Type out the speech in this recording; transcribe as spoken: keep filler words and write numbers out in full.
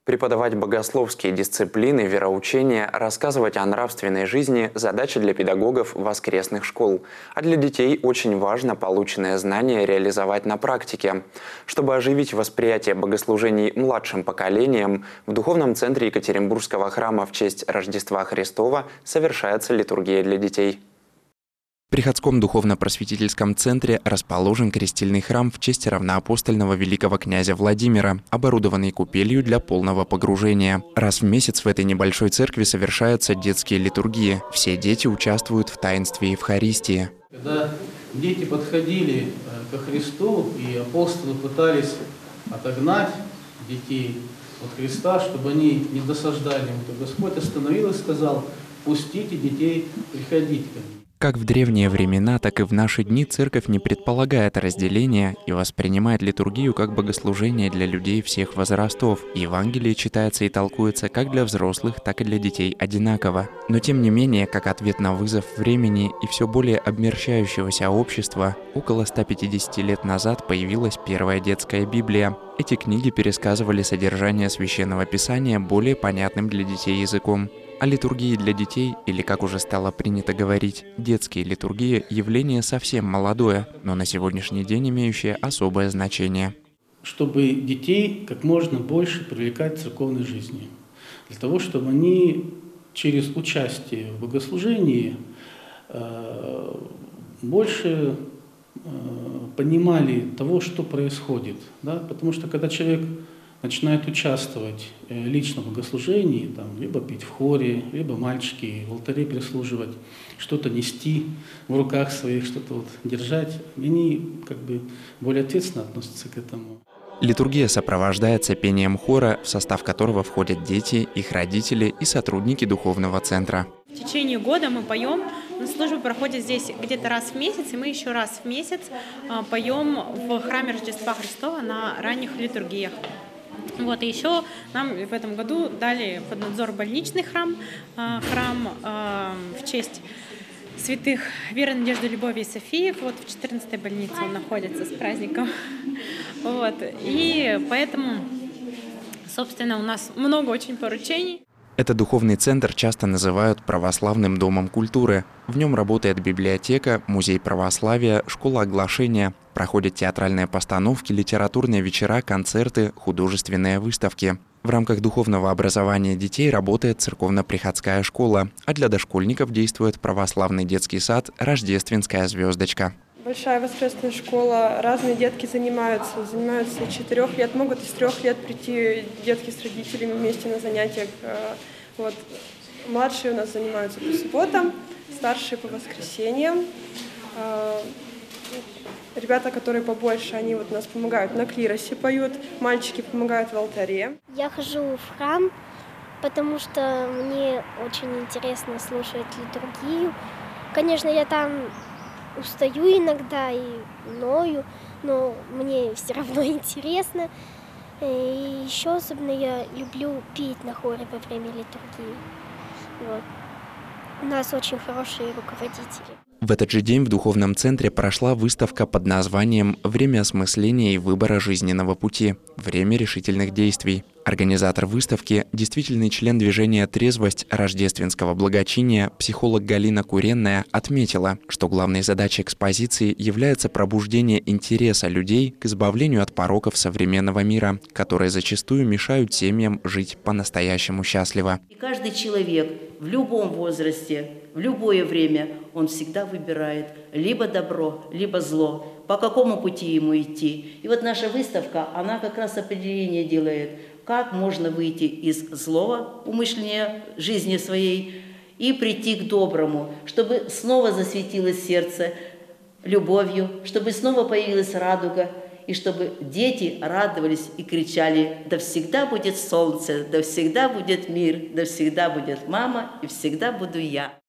Преподавать богословские дисциплины, вероучения, рассказывать о нравственной жизни – задача для педагогов воскресных школ. А для детей очень важно полученное знание реализовать на практике. Чтобы оживить восприятие богослужений младшим поколением, в Духовном центре Екатеринбургского храма в честь Рождества Христова совершается литургия для детей. В Приходском духовно-просветительском центре расположен крестильный храм в честь равноапостольного великого князя Владимира, оборудованный купелью для полного погружения. Раз в месяц в этой небольшой церкви совершаются детские литургии. Все дети участвуют в таинстве Евхаристии. Когда дети подходили ко Христу, и апостолы пытались отогнать детей от Христа, чтобы они не досаждали ему, то Господь остановил и сказал: «Пустите детей, приходите ко мне». Как в древние времена, так и в наши дни церковь не предполагает разделения и воспринимает литургию как богослужение для людей всех возрастов. Евангелие читается и толкуется как для взрослых, так и для детей одинаково. Но тем не менее, как ответ на вызов времени и все более обмерщающегося общества, около ста пятидесяти лет назад появилась первая детская Библия. Эти книги пересказывали содержание Священного Писания более понятным для детей языком. А литургии для детей, или, как уже стало принято говорить, детские литургии – явление совсем молодое, но на сегодняшний день имеющее особое значение. Чтобы детей как можно больше привлекать к церковной жизни, для того, чтобы они через участие в богослужении э, больше э, понимали того, что происходит. Да? Потому что когда человек начинает участвовать лично в богослужении, там, либо петь в хоре, либо мальчики в алтаре прислуживать, что-то нести в руках своих, что-то вот держать, они как бы более ответственно относятся к этому. Литургия сопровождается пением хора, в состав которого входят дети, их родители и сотрудники Духовного центра. В течение года мы поем, служба проходит здесь где-то раз в месяц, и мы еще раз в месяц поем в храме Рождества Христова на ранних литургиях. Вот, и еще нам в этом году дали под надзор больничный храм, храм в честь святых Веры, Надежды, Любови и Софии. Вот в четырнадцатой больнице он находится с праздником. Вот, и поэтому, собственно, у нас много очень поручений. Этот духовный центр часто называют православным домом культуры. В нем работает библиотека, музей православия, школа оглашения, проходят театральные постановки, литературные вечера, концерты, художественные выставки. В рамках духовного образования детей работает церковно-приходская школа, а для дошкольников действует православный детский сад «Рождественская звездочка». Большая воскресная школа, разные детки занимаются, занимаются с четырех лет, могут из трех лет прийти детки с родителями вместе на занятия. Вот. Младшие у нас занимаются по субботам, старшие по воскресеньям. Ребята, которые побольше, они вот у нас помогают на клиросе поют, мальчики помогают в алтаре. Я хожу в храм, потому что мне очень интересно слушать литургию. Конечно, я там устаю иногда и ною, но мне все равно интересно. И еще особенно я люблю петь на хоре во время литургии. Вот. У нас очень хорошие руководители. В этот же день в Духовном центре прошла выставка под названием «Время осмысления и выбора жизненного пути. Время решительных действий». Организатор выставки, действительный член движения «Трезвость» рождественского благочиния, психолог Галина Куренная, отметила, что главной задачей экспозиции является пробуждение интереса людей к избавлению от пороков современного мира, которые зачастую мешают семьям жить по-настоящему счастливо. И каждый человек в любом возрасте, в любое время, он всегда выбирает либо добро, либо зло, по какому пути ему идти. И вот наша выставка, она как раз определение делает, как можно выйти из злого умышления жизни своей и прийти к доброму, чтобы снова засветилось сердце любовью, чтобы снова появилась радуга, и чтобы дети радовались и кричали: «Да всегда будет солнце, да всегда будет мир, да всегда будет мама, и всегда буду я».